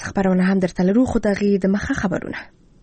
خبرونه هم درته لرو، خو دغې د مخه خبرونه.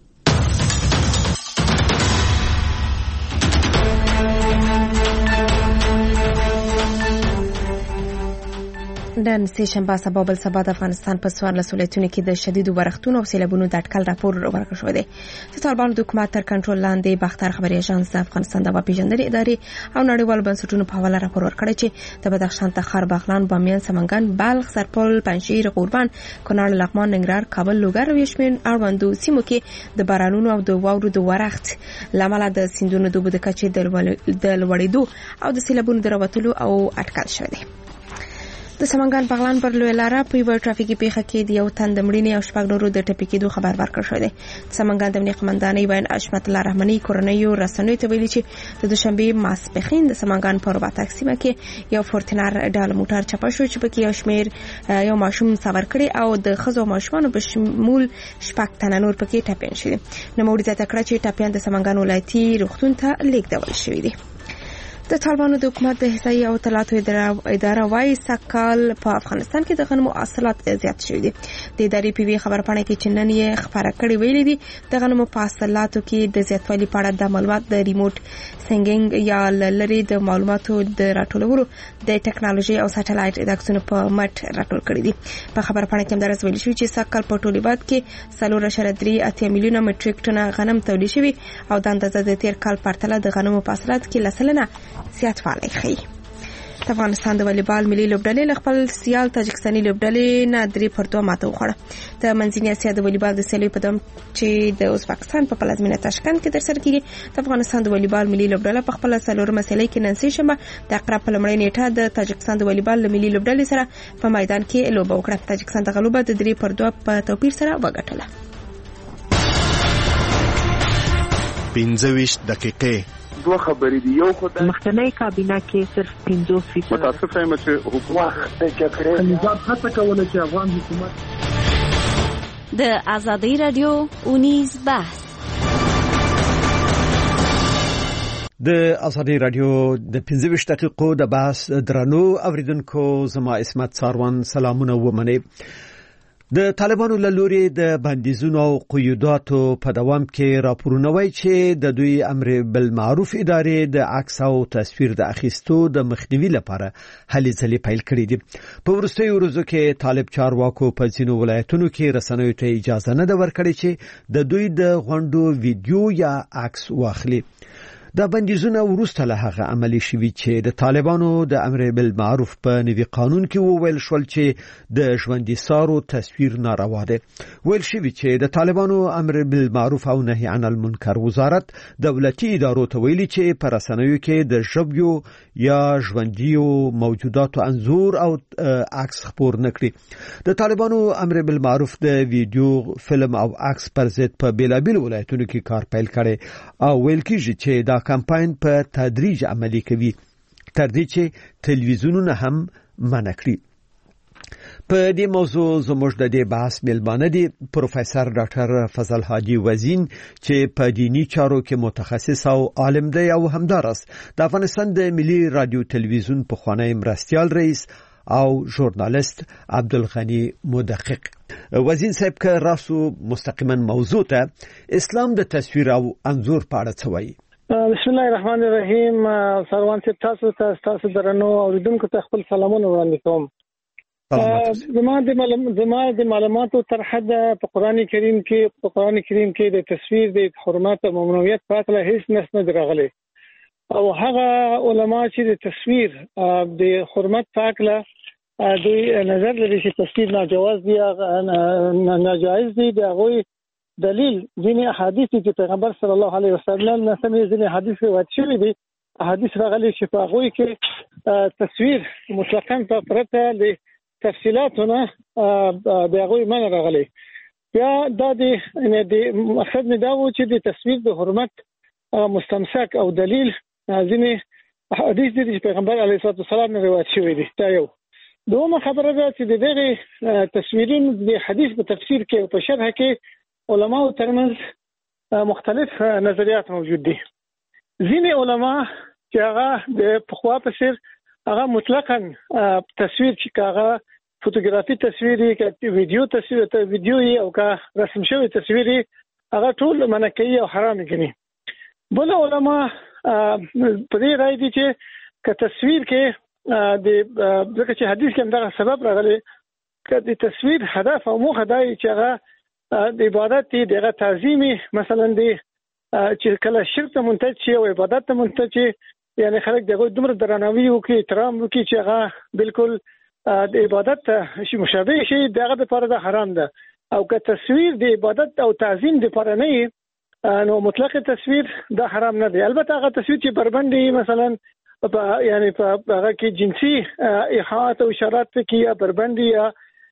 نن سه شنبه سبا بل سبا د افغانستان په 14 ولایتونو کې د شدیدو بارښتونو او سیلابونو د اټکل راپور ورکړل شوی دی. د طالبانو د حکومت تر کنټرول لاندې باختر خبري اژانس د افغانستان د پیژندنې ادارې او نړیوال بنسټونو په حواله راپور ورکړی چې د بدخشان تخار بغلان بامیان سمنګان بلخ سرپل پنجشیر قوربان کونړ لغمان ننګرهار کابل لوګر او یشمین اړوندو سیمو کې د بارانونو او د واورو د ورښت لامل د سیندونو د اوبو د کچې د لوړېدو او د سیلابونو د راوتلو او اټکل شوی دی. د سمنګان بغلان پر لوی لاره په یو ټرافیکي پیښه کې د یو تن د مړینې او شپږ نورو د ټپي کېدو خبر ورکړل شوی دی. سمنګان د امنیت قومندانۍ وین اشمت الله رحماني کورنیو رسنیو ته ویلي چې د دوشنبه ماسپښین د سمنګان په رباطک سیمه کې یو فورتنر ډال موټر چپه شو چې پکې یو شمیر یو ماشوم سوار کړي او د خزو ماشومانو په شمول شپږ تنه نور پکې ټپيان شوي. نوموړي ته تکړه چې ټپيان د سمنګان ولایتي روغتون ته لیږدول شوي دي. د طالبانو د حکومت د احصایې او اطلاعاتو اداره وايي سکهال په افغانستان کې د غنمو حاصلات زیات شوي دي. د ادارې په وی خبرپاڼه کې چې نن یې خبره کړې ویلي دي د غنمو په حاصلاتو کې د زیاتوالي په اړه د معلومات د ریموټ سنګینګ یا لری د معلوماتو د راټولولو د ټکنالوژي او ساتلایت د عکسونو په مټ راټول کړي دي. په خبرپاڼه کې هم درس ویل شوی چې سکهال په ټول هیواد کې 4.38 میلیونه مټریک ټن غنم تولید شوی او د اندازه د تیر کال پرتله د غنمو په حاصلات کې لسلنه زیاتوالی ښیي. د افغانستان د والیبال ملي لوبډلې له خپل سیال تاجکستاني لوبډلې نه 3-2 ماته وخوړه. د منځنۍ اسیا د والیبال د سیالیو په دم چې د ازبکستان په پلازمینه تاشکند کې ترسره کیږي د افغانستان د والیبال ملي لوبډله په خپل څلورمه سیالي کې نن سه شنبه د اقرب په لومړۍ نیټه د تاجکستان د والیبال ملي لوبډلې سره په میدان کې لوبه وکړه. تاجکستان د غلوبه د 3-2 په توپیر سره وګټله. 25 دقیقې دوه خبرې دي. یو خو د مخکنی کابینه کې صرف 50% متاسفه یم چې حکومت د چکرې نظام هڅه کوله چې افغان حکومت د آزادۍ رادیو اونیز بحث د آزادۍ رادیو د 25 دقیقو د بحث درنو اوریدونکو زما اسمت ساروان سلامونه ومنئ. د طالبانو له لوري د بندیزونو او قیوداتو په دوام کې راپورونه وايي چې د دوی امر بالمعروف ادارې د عکس او تصویر د اخیستو د مخنیوي لپاره هلې ځلې پیل کړې دي. په وروستیو ورځو کې طالب چارواکو په ځینو ولایتونو کې رسنیو ته اجازه نه ده ورکړې چې د دوی د غونډو ویډیو یا عکس واخلي. دا بندیزونه وروسته له هغه عملي شوي چې د طالبانو د امر بالمعروف په نوي قانون کې وویل شول چې د ژوندي سارو تصویر ناروا ده. ویل شوي چې د طالبانو امر بالمعروف او نهي عن المنکر وزارت دولتي ادارو ته ویلي چې په رسنیو کې د ژبیو یا ژوندیو موجوداتو انځور او عکس خپور نکړي. د طالبانو امر بالمعروف د ویډیو فلم او عکس پر ضد په بیلابیل ولایتونو کې کار پیل کړي او ویل کېږي چې دا کمپاین په تدریج عملی کوي تر دې چې تلویزیونونه هم منع کړي. په دې موضوع زموږ د دې بحث میلمانه دي پروفیسور ډاکټر فضل حاجی وزین چې په دینی چارو کې متخصص او عالم دی او همدارس د افغانستان د ملي رادیو تلویزیون پخوانی مرستیال رئیس او ژورنالیست عبدالغنی مدقق. وزین صاحب که راسو مستقیما موضوع ته اسلام د تصویر او انځور په اړه څه وایي؟ بسم الله الرحمن الرحیم. سروان صاحب تاسو درنو اوریدونکو ته خپل سلامونه وړاندې کوم. زما د معلوماتو تر حد په قران کریم کې د تصویر د حرمت او ممنوعیت په اړه هیڅ نص نه راغلی او هغه علما چې د تصویر د حرمت په اړه دوی نظر لري چې تصویر ناجواز دي ناجایز دي. دغه دلیل ځینې احادیث چې پیغمبر صلی الله علیه وسلم نه سمې ځینې حدیث روایت شوي دي. احادیث راغلي چې په هغوی کې تصویر مطلقاً په پرته د تفصیلاتونه د هغوی منع راغلی. بیا دا د مقصد مې دا و چې د تصویر د حرمت مستمسک او دلیل ځینې احادیث دي چې پیغمبر علیه السلام نه روایت شوي دي. دا یو. دومره خبره ده چې د دغه تصویرونو د حدیث په تفسیر کې او په شرح کې علماء ترمنځ مختلف نظریات موجود دي. ځینې علما چې هغه د پخوا په څیر هغه مطلقاً تصویر چې هغه فوتوګرافي تصویري کې ویډیو او کا رسم شوی تصویري هغه ټول منکې او حرام کړي. بل علما په دې رائے دي چې که تصویر کې د ځکه چې حدیث کې هم دا سبب راغلی چې د تصویر هدف او موخه دی چې هغه د عبادت دی دغه تعظیمي مثلا دی چې کله شرک ته منتج شي او عبادت ته منتج شي یعنی خلک دغه دومره درناوی وکړي احترام وکړي چې هغه بالکل د عبادت شي مشابه شي دغه لپاره دا حرام ده. او که تصویر د عبادت او تعظیم لپاره نه نو مطلق تصویر دا حرام نه دی. البته هغه تصویر چې بربندي مثلا یعنی په هغه کې جنسي ایحاءات او اشارات کې یا بربندي یا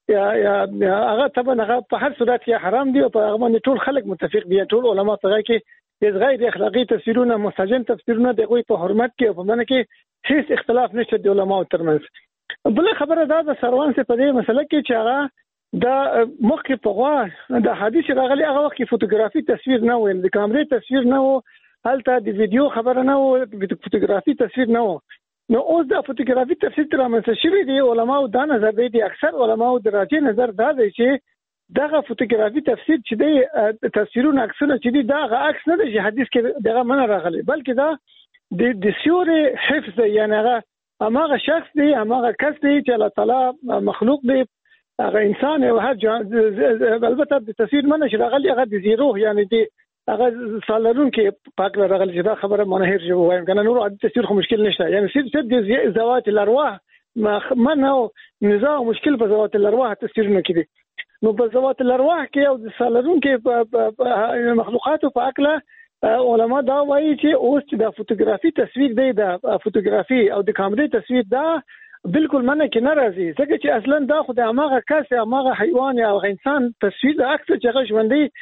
هغه طبعا هغه په هر صورت کې حرام دي او په هغه باندې ټول خلک متفق دي. ټول علما په هغه کې غیر اخلاقی تصویرونه مستجن تصویرونه دغه په حرمت کې او په منځ کې هیڅ اختلاف نشته د علماو ترمنځ. بل خبره دا د سروان څخه په دې مسله کې چې هغه دا مخکې په غوا د حدیث راغلي هغه وخت فوتوګرافي تصویر نه و د کیمرې تصویر نه و هلته د ویډیو خبره نه و د فوتوګرافي تصویر نه و. نو اوس د فوتوګرافي تصویر تر منځ شوی دی علماو دا نظر دی اکثر علماو د راجع نظر دا دی چې دغه فوتوګرافي تفسیر چې دی تصویرونه عکسونه چې دی دا عکس نه دی چې حدیث کې دغه من راغلی بلکې دا د سیوري حفظ یعنی هغه شخص دی هغه کس دی چې الله تعالی مخلوق دی هغه انسان او هر البته د تصویر منه چې راغلی هغه د زیرو یعنی دی هغه سالرون کې پاک راغلی چې دا خبره منهر جو وایم کنه نور عادي تصویر خو مشکل نشته یعنی صرف د زوات الارواح منه نزاع مشکل په زوات الارواح تصویرونه کې دي. نو په زوات الارواح کې او د سالرون کې مخلوقات په اکله علما دا وایي چې اوس د فوتوګرافي تصویر دی د فوتوګرافي او د کیمرې تصویر دا بالکل منه کې ناراضي ځکه چې اصلا دا خو د هغه کس هغه حیوان او انسان تصویر د عکس چې هغه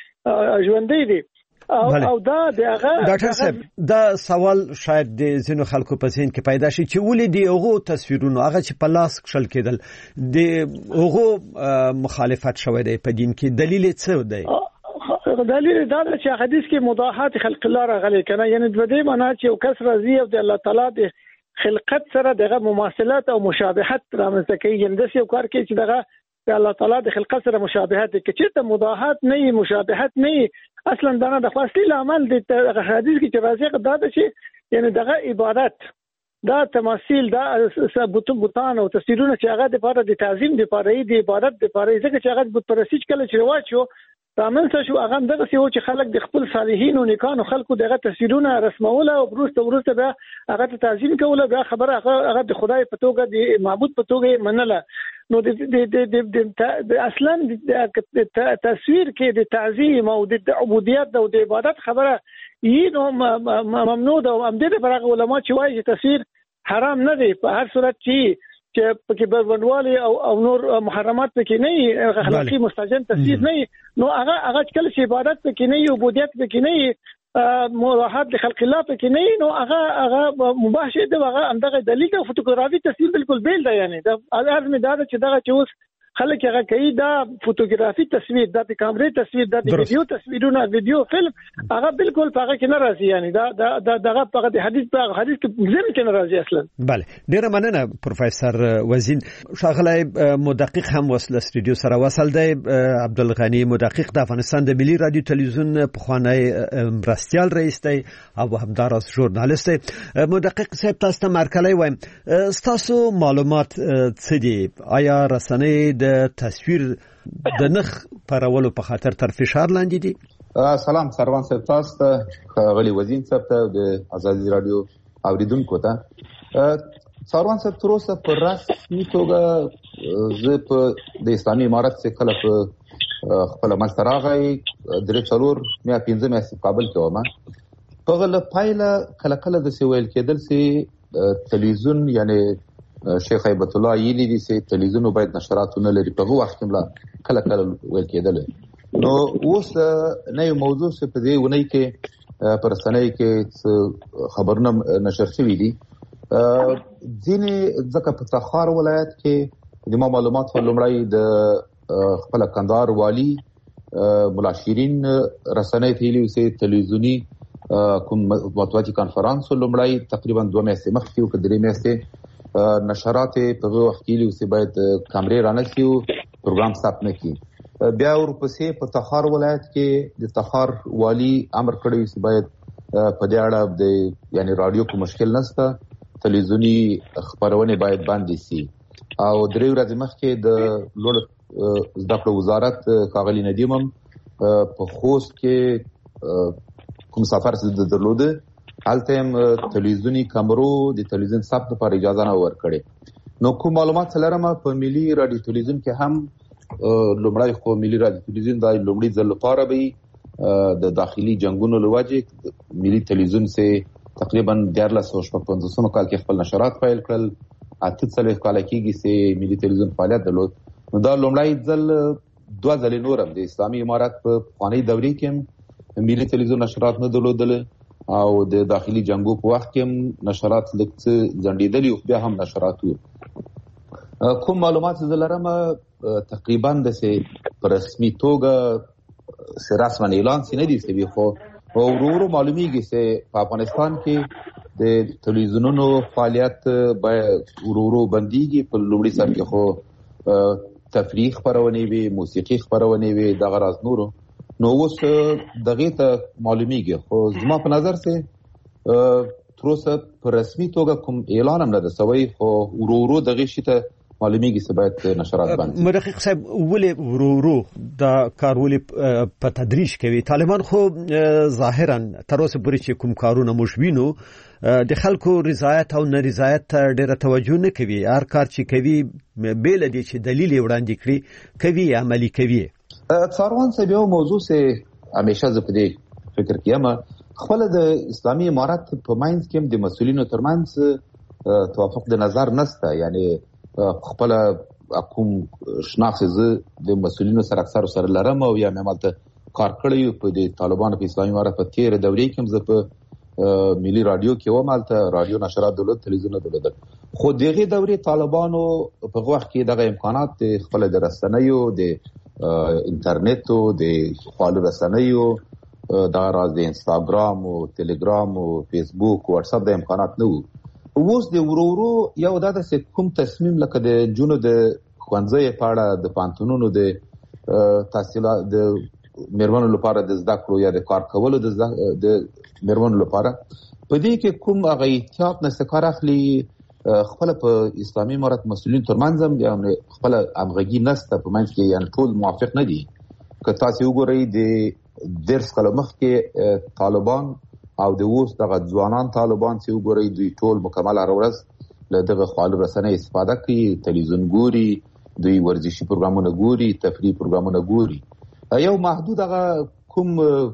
ژوندۍ دی او دا دغه ډاکټر صاحب دا سوال شاید د زینو خلکو په ذهن کې پیدا شي چې ولې دی هغه تصویرونه هغه چې په لاس کښل کېدل د هغه مخالفت شوی دی په دین کې دلیل څه دی؟ دلیل دا چې حدیث کې مضاحات خلق الله راغلي کنه یعنی د دې معنی چې یو کس راضي او د الله تعالی د خلقت سره دغه مماثلت او مشابهت رامنځته کوي یعنی د یو کار کې چې دغه الله تعالی د خلقت سره مشابهت کې چې ته مضاحات نه مشابهت نه اصلا دا نه د خاصی عمل د حدیث کې چې راځي دا چې یعنی دغه عبادت دا تماثيل دا بوتان او تصویرونه چې هغه د لپاره د تعظیم د لپاره د عبادت د لپاره ځکه چې هغه بت پرستش کله چې رواج شو تامنځ شو هغه دغه څه چې خلک د خپل صالحین او نیکانو خلکو دغه تصویرونه رسموله او وروسته بیا هغه تعظیم کوله بیا خبره هغه د خدای په توګه د معبود په توګه منله. نو د اصلا د تصویر کې د تعظیم او د عبودیت او د عبادت خبره یې نو ممنوع ده او هم دې لپاره علما چې وایي تصویر حرام نه دی په هر صورت چې پکې بروندوالي او نور محرمات پکې نه اخلاقی مستجن تصویر نه نو هغه کله چې عبادت پکې نه عبودیت پکې نه مراحت د خلق الله پکې نه نو هغه مباح شي دغه همدغه دلیل او فوتوګرافي تصویر بالکل بیل دی یعنی دا ارزمه دا چې دغه چې اوس خلک هغه کوي دا فوتوګرافي تصویر د کیمرې تصویر د ویډیو تصویرونه ویډیو فلم هغه بالکل هغه کې ناراضي یعنی دا دغه په حدیث کې ځم کې ناراضي اصلا. بله ډیره مننه پروفیسور وزین. ښاغلی مدقق هم وصل استودیو سره وصل دی عبدالغنی مدقق د افغانستان د ملي رادیو تلویزیون پخوانی مرستیال رئیس دی او همداراز ژورنالیست دی. مدقق صاحب تاسو ته مرکلی وایم تاسو معلومات څه دي؟ آیا رسنۍ د تصویر د نخ پرولو په خاطر تر فشار لاندې دي؟ سلام سروان صاحب تاسو ته غلی وزین صاحب ته د ازادي رادیو اوریدونکو ته سروان صاحب تر اوسه پر رسمي توګه زه په د اسلامي امارت څخه کله په خپل مستراغی درې څلور میا 15 مې کابل کې ومه په غل پایله کله د سویل کېدل سي تلویزیون یعنی شیخ هیبت الله یلی دي چې تلویزیون باید نشراتونه لري په وخت کې کله ویل کېدل نو اوس نه یو موضوع څه په دې ونی کې پر سنۍ کې خبرونه نشر شوې دي ځینې ځکه په تخار ولایت کې د معلومات لومړی د خپل کندهار والی مولا شیرین رسنۍ تیلی چې تلویزیونی کوم مطبوعاتي کانفرنس لومړی تقریبا 2 میاشتې مخکې او 3 میاشتې نشرات په وخت کې لوي چې باید کیمرې رانسي او پروګرام ثبت نه کړي. بیا ورپسې په تخار ولایت کې د تخار والی امر کړی چې باید په دې اړه د یعنی رادیو کو مشکل نشته، تلویزیونی خبرونه باید باندې سي. او درې ورځې مخکې د لوړ زده کړو وزارت کاغلی ندیمم په خوست کې کوم سفر څه درلوده، هلته هم تلویزیونی کیمرو د تلویزیون ثبت لپاره اجازه نه ورکړي. نو کوم معلومات لرم په ملي رادیو تلویزیون کې هم لومړی خو ملي رادیو تلویزیون د لومړي ځل لپاره به د داخلي جنگونو لوجه ملي تلویزیون سه تقریبا 1455 کال کې خپل نشرات پیل کړل. 38 کال کېږي چې ملي تلویزیون فعالیت درلود. نو دا لومړی ځل دوه ځلې نورم د اسلامي امارات په پخواني دورې کې ملي تلویزیون نشرات نه درلودل او د داخلي جنگو په وخت کې نشرات لکه ځنډېدلي او بیا هم نشرات وو. کوم معلومات زلرم تقریبا د سه پر رسمي توګه سره رسمن اعلان سي نه دي سوي، خو ورورو معلومیږي چې په افغانستان کې د تلویزیونونو فعالیت باید ورورو بنديږي. په لومړي سر کې خو تفریح خبرونه وي، موسیقي خبرونه وي، دغه راز نورو. نو اوس دغه ته معلومیږي، خو زما په نظر سه تر اوسه په رسمي توګه کوم اعلان هم نه ده سوی، خو ورورو دغه شی ته معلومیږي چې باید نشرات باندې. مرحق صاحب ولې ورورو دا کار ولې په تدریج کوي؟ طالبان خو ظاهرا تر اوسه پورې چې کوم کارونه مشوینو د خلکو رضایت او نارضایت ته ډیره توجه نه کوي. هر کار چې کوي بیل دي چې دلیل وړاندې کړي کوي، عملی کوي. څاروان صاحب یو موضوع سه همیشه زه په دې فکر کوم، خپل د اسلامي امارات په ماینز کې د مسؤلینو ترمنځ توافق د نظر نشته. یعنی خپل کوم شناخت زه د مسؤلینو سره اکثر سره لرم او یا مالته کار کړی په د طالبانو په اسلامي امارات په تیر دورې کې زه په ملي رادیو کې و مالته رادیو نشرات دولت تلویزیون دولت. خو دغه دورې طالبانو په وخت کې دغه امکانات د خپل د رسنیو د انټرنیټ او د خپل رسنیو د راز د انستاګرام او ټلګرام او فیسبوک او واتس اپ د امکانات نه وو. اوس د ورورو یو د کوم تصمیم لکه د جنو د خوانځي په اړه د پانتونونو د تحصیلات د مېرمنو لپاره د زده کړو یا د کار کولو د مېرمنو لپاره په دې کې کوم هغه احتیاط نه سکار اخلي خپل په اسلامي امارات مسؤلین ترمنځ یعنی خپل امغږی نسته په منځ کې یعنی ټول موافق نه دي. که تاسو وګورئ د درس کلمخ کې طالبان او د اوس دغه ځوانان طالبان چې وګورئ دوی ټول مکمل ورځ له دغه خپل رسنۍ استفاده کوي، تلویزیون ګوري، دوی ورزشي پروګرامونه ګوري، تفریحي پروګرامونه ګوري. یو محدود هغه کوم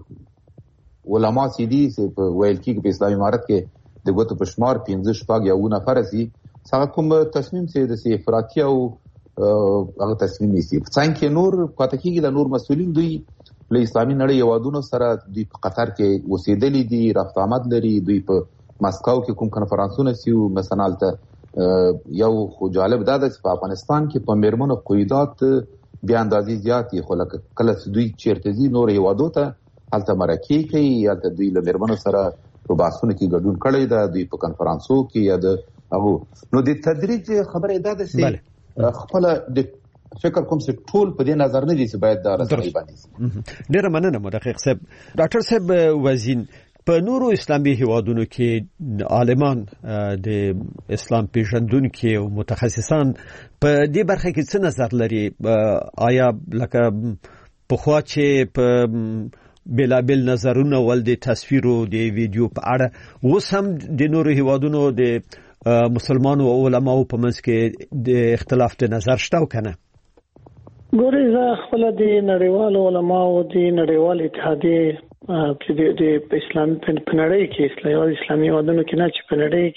علما چې دي چې ویل کېږي په اسلامي امارات کې د ګوتو په شمار 15 شپږ یا 9 نفر سي څنګه کوم تصمیم چې د سي افراطي او هغه تصمیم نیسي. څنګه نور پاتې کېږي د نور مسؤلین دوی له اسلامي نړۍ یوادونو سره دوی په قطر کې اوسېدلي دي، رفت آمد لري. دوی په ماسکو کې کوم کنفرانسونه سیو مثلا ته یو خو جالب دا ده چې په افغانستان کې په میرمنو قیودات بیا اندازې زیاتې، خو لکه کله چې دوی چیرته ځي نور یوادو ته هلته مرکې کوي یا دوی له میرمنو سره په بحثونو کې ګډون کړی ده، دوی په کنفرانسو کې یا د هغه. نو د تدریج خبره ده چې خپل د فکر کوم څه ټول په دې نظر نه دي چې باید دا رسمي باندې. ډیره مننه محقق صاحب. ډاکټر صاحب وزین، په نورو اسلامي هیوادونو کې عالمان د اسلام پیژندونکو او متخصصان په دې برخه کې څه نظر لري؟ آیا لکه په خوا چې په بلابل نظرونه ول د تصویرو د ویډیو په اړه اوس هم د نورو هیوادونو د مسلمانو او علماو په منځ کې د اختلاف د نظر شته کنه؟ ګورې زه خپل د نړیوالو علماو د نړیوال اتحادیې د اسلام په نړۍ کې اسلامي هیوادونو کې نه چې په نړۍ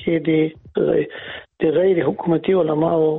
کې د غیر حکومتي علماو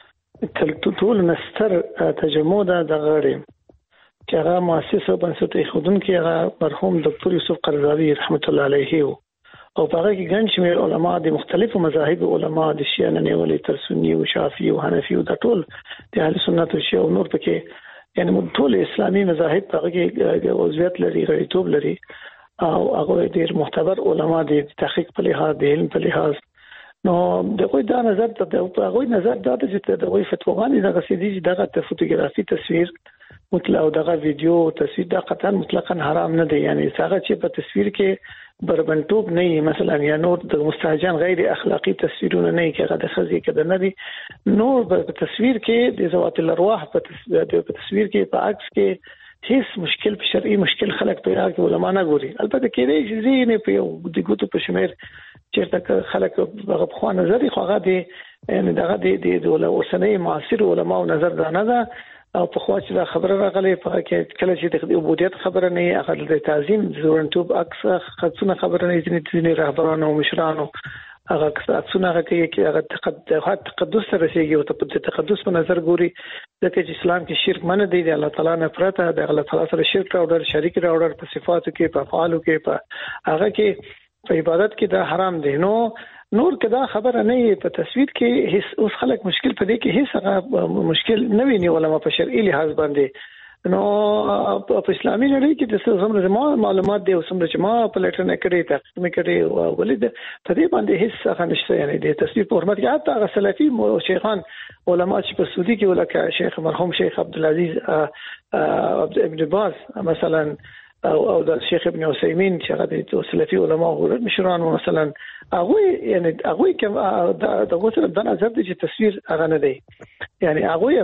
ټول نستر تجمع ده د غړي چې هغه مؤسس او بنسټ ایښودونکي هغه مرحوم ډاکټر یوسف قرضاوي رحمت الله علیه او په هغه کې ګڼ شمېر علما د مختلفو مذاهب علما د شیعه نه نیولې تر سني او شافعي او حنفي او د ټول د اهل سنت او شیعه او نور پکې یعنی ټول اسلامي مذاهب په هغه کې عضویت لري، غړیتوب لري او هغه ډېر معتبر علما د تحقیق په لحاظ د علم په لحاظ نو دغه دا نظر ته هغه نظر دا چې دغه فتواګانې دغه سيدي دغه فوټوګرافي تصویر مطلق او دغه ویډیو تصویر دا قطعا مطلقاً حرام نه دی. یعنی هغه چې په تصویر کې بربنټوب نه مثلا یا نور د مستهجن غیر اخلاقی تصویرونه نه کېږي د خزي کې نه دي نور په تصویر کې د ذوات الارواح په تصویر کې په عکس کې هیڅ مشکل په شرعي مشکل خلک پیدا کوي علما نه ګوري. البته کې دې چې نه په یو د ګوتو په شمیر چیرته خلک هغه په خوا نظر خو هغه دي یعنی دغه د اوسنۍ معاصر علما او نظر دا نه ده او په خوا چې دا خبره راغلي په کې کله چې د عبودیت خبره نه هغه د تعظیم زورنټوب عکس خصونه خبره نه ځینې رهبرانو او مشرانو هغه عکسونه کوي چې هغه تقدس سره رسیږي او په تقدس په نظر ګوري ځکه چې اسلام کې شرک منع دی د الله تعالی نه پرته د الله تعالی سره شرک راوړل شریک راوړل په صفاتو کې په افعالو کې په هغه کې په عبادت کې دا حرام دی. نور کدا خبره نه په تصویر کې هیڅ اوس خلک مشکل پدې کې هیڅ مشکل نه ویني علما په شرعي لحاظ باندې. نو په اسلامي نړۍ کې د څومره معلومات دي او څومره چې ما په لټر نه کړی تاسو مې کړی ولید په دې باندې هیڅ څه نشته. یعنی د تصویر په حرمت کې حتی هغه سلفي شیخان علما چې په سعودي کې ولکه شیخ مرحوم شیخ عبدالعزيز ابن باز مثلا او د شیخ ابن عثیمین چې هغه د سلفي علما او مشران مثلا هغه یعنی هغه کوم د غوسه د نظر د تصویر هغه نه دی. یعنی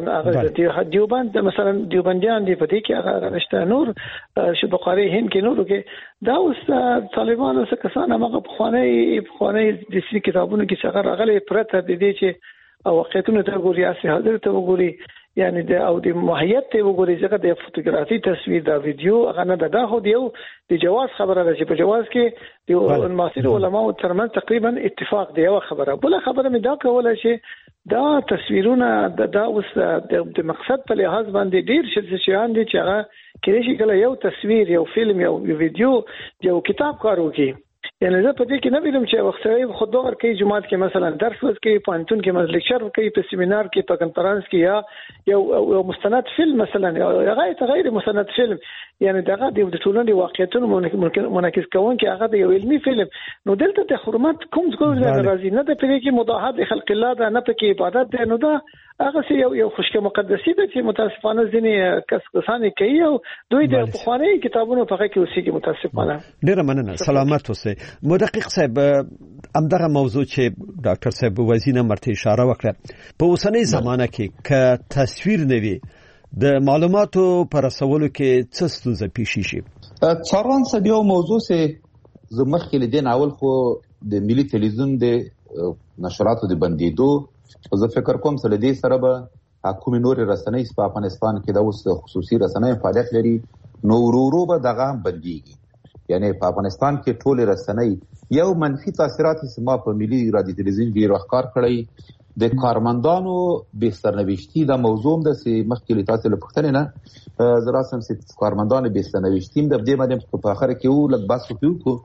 هغه دیوبند مثلا دیوبندیان دی په دې کې هغه نشته. نور چې بخاري هند کې نور کې دا اوس طالبانو څخه کسان هغه په خواني د سری کتابونو کې څنګه راغلي پرته د دې چې او واقعیتونه ته ګوري اسې حاضر ته وګوري یعنی د او د ماهیت ته وګوري ځکه د فوټوګرافي تصویر دا ویډیو هغه نه ده خو دیو د جواز خبره ده چې په جواز کې د معاصر علماء ترمن تقریبا اتفاق دی. یو خبره بل خبره مې دا کوله چې دا تصویرونه دا اوس د مقصد په لحاظ باندې ډیر شیان دي چې هغه کله شي کله یو تصویر یو فلم یو ویډیو یو کتاب کارو کوي. یعنی زه په دې کې نه ویلم چې وختي خود دغه کې جماعت کې مثلا درس ورکړي پوینټون کې مثلا لیکچر ورکړي په سیمینار کې په کنفرانس کې یا یو مستند فلم مثلا یا غیر مستند فلم یعنی دغه د ټولنې واقعیتونو منعکس کوون کې هغه د یو علمي فلم نو دلته د حرمت کوم څه راځي نه د پرې کې مداهات خلق الله ده نه پکې عبادت ده نو دا هغه یو خوشکه مقدسي ده چې متاسفانه ځینې کسانې کوي او دوی د بخاري کتابونو په کې اوسېږي متاسفانه. ډیره مننه سلامت اوسئ. مدقق صاحب همدغه موضوع چې ډاکټر صاحب وزینه مرته اشاره وکړه په اوسنۍ زمانه کې ک تصویر نه وي د معلوماتو پر رسولو کې څه ستونزه پیښ شي. څاروان څه یو موضوع سه زمخ کې لیدل اول خو د ملي تلویزیون د نشراتو د بندیدو زه فکر کوم چې د دې سره به حکومت نور رسنۍ په افغانستان کې د اوس خصوصي رسنۍ فعالیت لري نو ورو به دغه بنديږي. یعنی په افغانستان کې ټول رسنۍ یو منفي تاثیرات سما په ملي رادیو تلویزیون کې راخکار کړی د کارمندانو به سرنوشتي د موضوع د مخکې تاسو له پښتنې نه زرا سم چې کارمندانو به سرنوشتي د دې باندې په اخر کې یو لږ بحث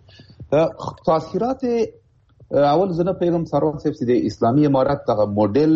وکړو. تاثیرات اول زنه پیغام سروان صاحب چې د اسلامي امارات دغه موډل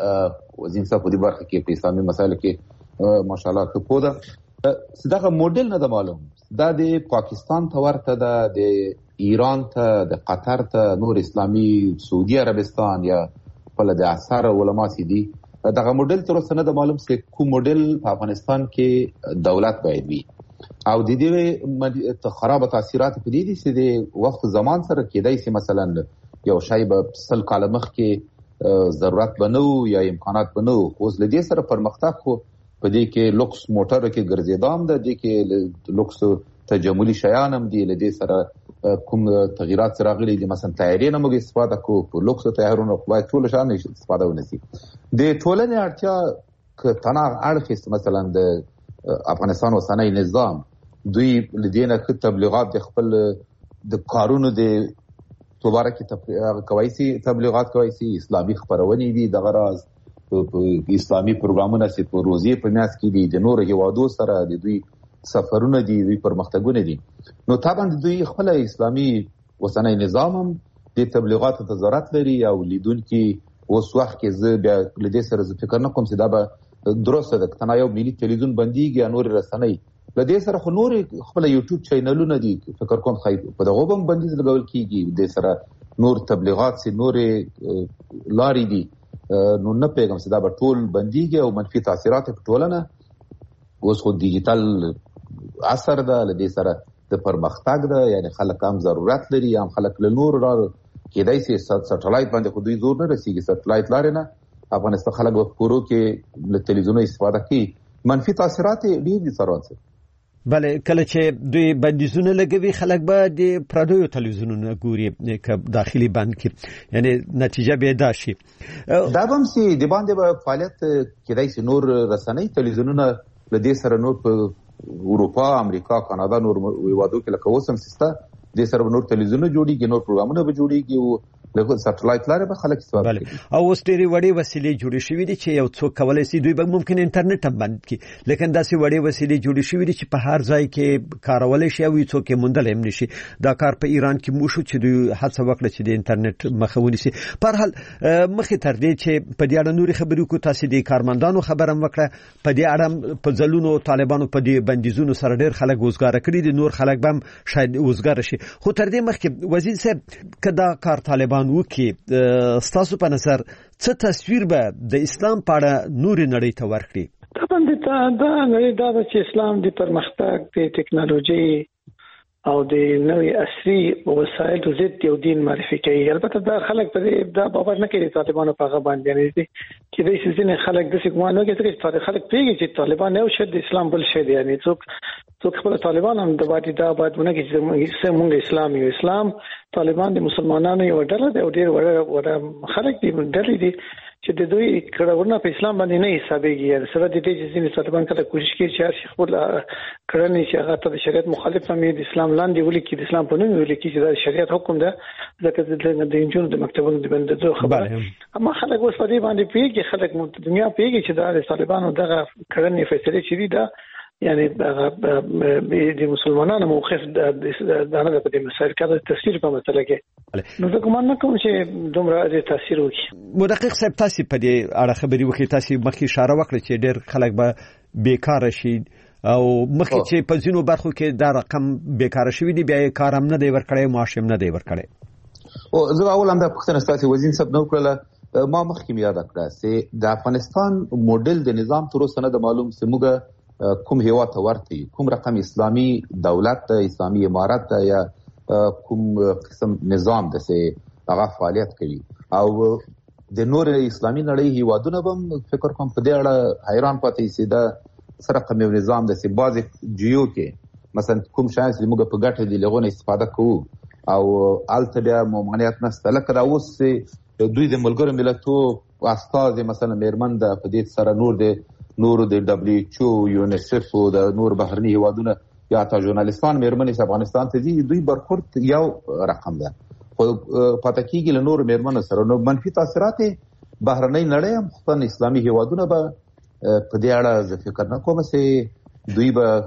وزین صاحب په دې برخه کې په اسلامي مسایلو کې ماشاءالله ته پوده دغه موډل نه معلوم دا د پاکستان ته ورته ده د ایران ته د قطر ته نور اسلامي سعودي عربستان یا بل د اثر علما سي دي دغه موډل تر اوسه نه معلوم چې کوم موډل په افغانستان کې دولت باید وي او د دې خراب تاثیرات په دې دي چې د وخت زمان سره کېدای شي مثلا یو شای به سل کاله مخ کې ضرورت بنو یا امکانات بنو اوس لدې سره پرمختګ خو په دې کې لوکس موټر کې ګرځیدام ده د کې لوکس تجملي شیان هم دي لدې سره کوم تغیرات راغلي دي مثلا تایرې نه موږ استفاده کوو په لوکس تایرونو خو ټول شان استفاده ونسی د ټولنې اړتیا ک تناغ اړخ مثلا د افغانستان اوسنۍ نظام دوی لدينا ک تبلیغات د خپل د کارونو د دوباره کې کوي تبلیغات کوي اسلامي خبرونه دي د غراز اسلامي پروګرامونه چې په روزي په میاس کې دي د نور هیوادو سره د دوی سفرونه دي دوی پرمختګونه دي نو طبعا دوی خپل اسلامي اوسنۍ نظام هم د تبلیغات ته ضرورت لري او لیدونکو اوس وخت کې زه بیا لدې سره فکر نه کوم چې دا به درسته ده کنا یو ملي تلویزیون بنديږي یا نور رسنۍ لدې سره خو نور خپل یوټیوب چینلونه دي فکر کوم خای په دغه هم بندیز لګول کیږي د سره نور تبلیغات سي نور لاري دي نو نه پیغام صدا به ټول بنديږي او منفي تاثیرات په ټولنه اوس خو ډیجیټل اثر ده لدې سره د پرمختګ ده یعنی خلک هم ضرورت لري هم خلک له نور را کېدای شي سټلایټ باندې خو دوی زور نه رسیږي سټلایټ لاري نه افغانستان خلک په کورو کې له تلویزیون استفاده کوي منفي تاثیرات ډیر دي سروان سره بله کله چې دوی بندیزونه لګوي خلک به د پردیو تلویزیونونو ګوري که داخلي بند کې یعنی نتیجه به دا شي دا به هم سي د باندې به فعالیت کېدای شي نور رسنۍ تلویزیونونه له دې سره نور په اروپا امریکا کاناډا نور هیوادو کې لکه اوس هم سیسته د سره نور تلویزیونونه جوړیږي نور پروګرامونه به جوړیږي او لکه سټلایټ لاره به خلک استفاده کوي او اوس ډېرې وړې وسیلې جوړې شوې دي چې یو څوک کولای شي دوی به ممکن انټرنیټ هم بند کړي لیکن داسې وړې وسیلې جوړې شوې دي چې په هر ځای کې کارولای شي او څوک یې موندلی هم نشي دا کار په ایران کې موشو چې دوی هڅه وکړه چې د انټرنیټ مخه ونیسي په هر حال مخکې تر دې چې په دې اړه نورې خبرې وکړو تاسې د کارمندانو خبره هم وکړه په دې اړه په ځلونو طالبانو په دې بندیزونو سره ډېر خلک وزګاره کړي دي نور خلک به هم شاید وزګاره شي خو تر دې مخکې وزیر صاحب که دا کار طالبان وکړي ستاسو په نظر څه تصویر به د اسلام په اړه نورې نړۍ ته ورکړي طبعا دا نړۍ دا چې اسلام د پرمختګ د ټکنالوژي او د نوې عصري وسایلو ضد یو دین معرفي کوي البته دا خلک په دا باور نه کوي طالبانو په هغه باندې یعنی چې د سيزن خلک د څه ګمان نه کوي چې خلک پیږي چې طالبان یو شی د اسلام بل شی دی یعنی څوک خپل طالبان هم د باندې دا باندې کې چې موږ اسلام یو اسلام طالبان د مسلمانانو یو ډله دی او ډېر وړ خلک دي ډلې دي چې د دوی کړهونه په اسلام باندې نه حسابيږي سره د دې چې طالبان کله کوشش کوي چې خپل کړنې چې هغه د شریعت مخالف هم د اسلام لاندې ولي کې د اسلام په نوم ولي کې چې د شریعت حکم ده ځکه د انجونو د مکتبونو د بندېدو خبره اما خلک اوس په دې باندې پیږي خلک مو دنیا پیږي چې د طالبانو دغه کړنې فیصله شوې ده یعنی د مسلمانانو موقف د دغه په مسایل کې د تفسیر په مسله کې نو زه کوم نه کوم چې دومره د تاثیر وکړي مدقق صاحب تاسو په دې اړه خبرې وکړئ تاسو مخکې اشاره وکړه چې ډېر خلک به بیکاره شي او مخکې چې په ځینو برخو کې دا رقم بیکاره شوی دی بیا کار هم نه دی ورکړی معاش هم نه دی ورکړی او زه اول هم د پښتنه ستاسو وزیر صاحب نو کړله ما مخکې یاد کړه چې د افغانستان موډل د نظام تر اوسه نه معلوم سموګه کوم هیواد ته ورته کوم رقم اسلامي دولت ته اسلامي امارت ته یا کوم قسم نظام د څه هغه فعالیت کوي او د نور اسلامي نړۍ هیوادونه هم فکر کوم په دې اړه حیران پاتې سي دا سره کوم نظام د څه باز جیو کې مثلا کوم شای چې موږ په ګټه دی لغونه استفاده کوو او الته بیا ممانعت نشته لکه دا اوس دوی د ملګرو ملتونو استاد مثلا میرمن د په دې سره نور د دبليو ایچ او یونیسف او د نور بهرني هیوادونه یا تا ژورنالیستان میرمنې افغانستان ته دي دوی برخورد یو رقم ده خو پاتکیږي له نور میرمنو سره نو منفي تاثیرات بهرني نړۍ هم خصوصا اسلامي هیوادونه به په دې اړه ځکه فکر نه کوم چې دوی به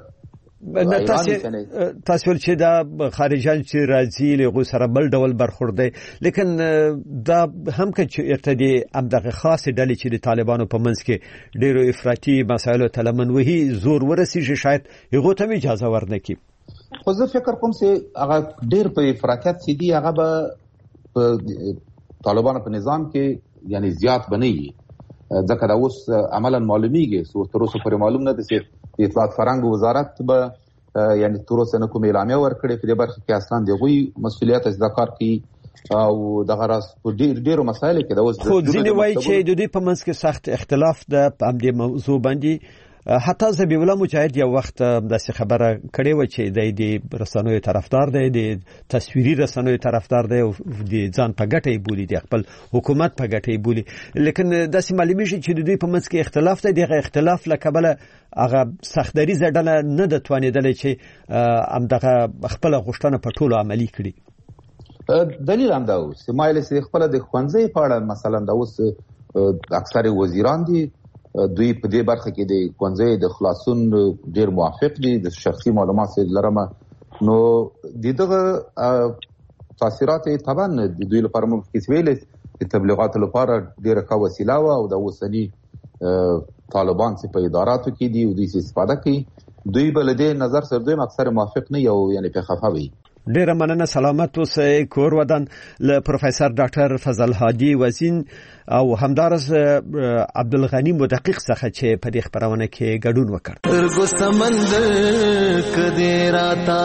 تاسو چې دا خارجان چې راځي له سره بل ډول برخورد دی لیکن دا هم چې ارتدي ام دغه خاصه ډلې چې د طالبانو په منځ کې ډیرو افراطي مسایلو تلمن وهي زور ورسیږي شاید هغه ته اجازه ورنکړي خو زه فکر کوم چې هغه ډیر په افراطیت سي دي هغه به طالبانو په نظام کې یعنی زیات بنئ ځکه دا اوس عملا معلومیږي سو تر اوسه پورې معلوم نه دي چې اطلاعات فرهنګ وزارت به یعنی تر اوسه نه کوم اعلامیه ورکړي په دې برخه کې اصلا د غوي مسولیت ادا کار کوي او دغه راس په ډیرو مسایلو کې دا اوس خو ځینې وایي چې د دې په منځ کې سخت اختلاف ده په دې موضوع باندې حتی ذبیح الله مجاهد یو وخت داسې خبره کړې و چې د رسنیو طرفدار دی د تصویري رسنیو طرفدار دی او د ځان په ګټه بولی د خپل حکومت په ګټه بولی لیکن داسې معلومیږي چې د دوی په منځ کې اختلاف دی دغه اختلاف لکبله هغه سختدري زړه نه د توانیدل چې ام دغه خپل غوښتنه په ټولو عملی کړي دلیل هم دا اوس مایل سي خپل د خوانځي په اړه مثلا دا اوس اکثر وزیران دي دوی په دې برخه کې د کونځي د خلاصون ډیر موافق دي د شخصي معلومات لرمه نو دغه تاثیرات طبعا د دوی لپاره ممکن ویل د تبلیغات لپاره ډیره ښه وسیله او د اوسنی طالبان چې په اداراتو کې دي او د استفاده کوي دوی بل دې نظر سره دوی اکثر موافق نه یو یعنی په خفاوي ډیره مننه. سلامت اوسئ. کور ودان له پروفیسور ډاکټر فضل هادي وزین او همدارس عبدالغنی مدقق څخه چې په دې خبرونه کې ګډون وکړ. درګو سمندر کدی راتا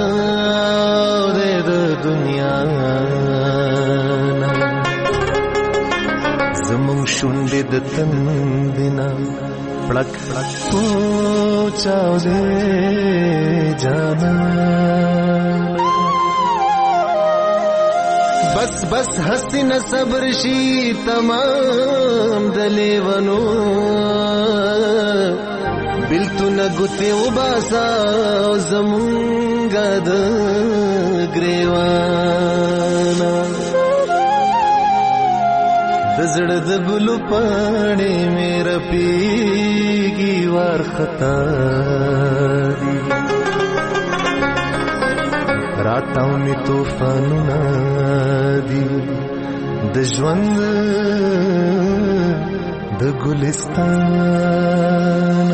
د دنیا زمون شونډې د تندنا پړک پړک پوچاو دې جانا بس بس حسین صبر شي تمام دلیونو بلتو نګوتې وباسا زمونږه د ګریوانا د زړه د ګلو پاڼې مې رپېږي وارخطا دي راتاو می طوفانونه دي د ژوند د ګلستان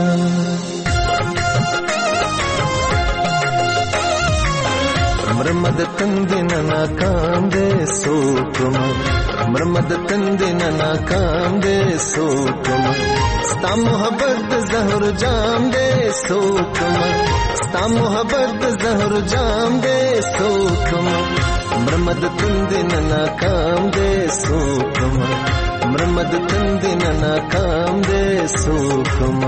مرمد تندن ناکام دے سوکم مرمد تندن ناکام دے سوکم ستا محبت زہر جام دے سوکم ستا محبت زہر جام دے سوکم مرمد تندن ناکام دے سوکم مرمد تندن ناکام دے سوکم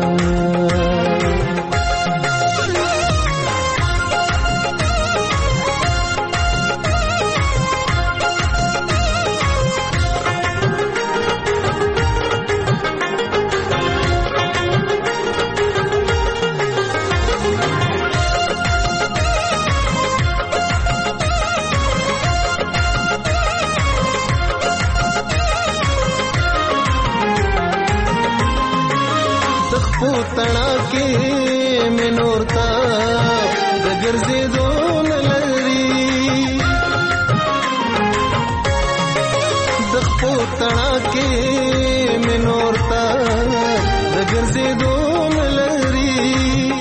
تڑا کے میں نورتا دگر سے دون لری دخپو تڑا کے میں نورتا دگر سے دون لری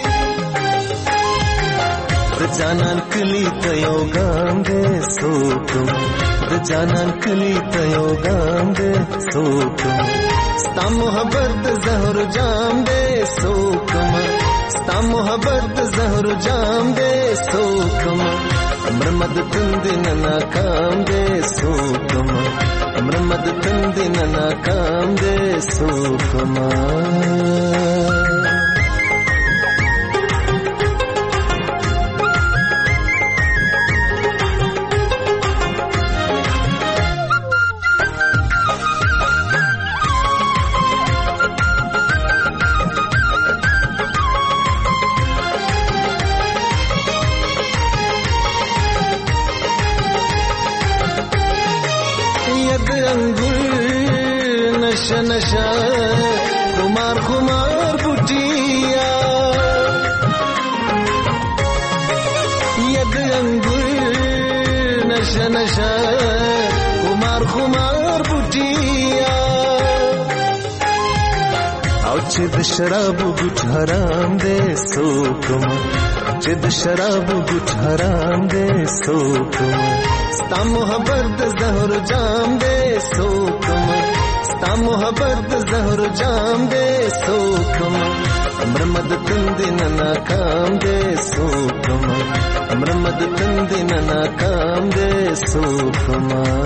د جانان کلی تیو گام دے سوکم د جانان کلی تیو گام دے سوکم ستا محبت زہر جام دے سوکم ستا محبت زہر جام دے سوکم مرمد تندن ناکام دے سوکم مرمد تندن ناکام دے سوکم نشا نشا خمار خمار بوٹیا ید انگور نشا نشا خمار خمار بوٹیا او چې د شراب ګټ حرام دے سوکم چې د شراب ګټ حرام دے سوکم ستا محبت زہر جام دے سوکم ستا محبت زہر جام دے سوکم مرمد تندن ناکام دے سوکم مرمد تندن ناکام دے سوکم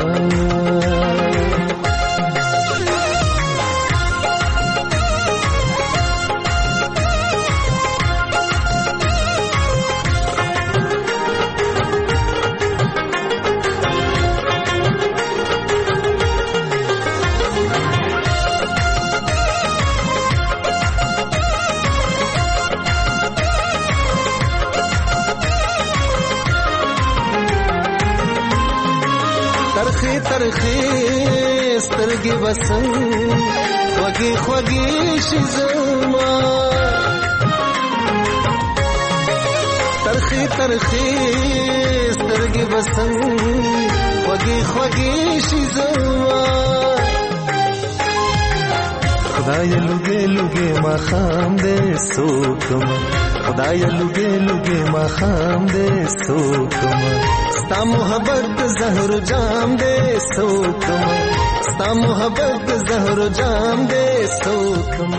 ترخی ترخی سترگی بسن خوگی خوگی شزما ترخی ترخی سترگی بسن خوگی خوگی شزما خدای لوګي لوګي ما خام دې سوکم خدای لوګي لوګي ما خام دې سوکم ستا محبت زهر جام دې سوکم ستا محبت زهر جام دې سوکم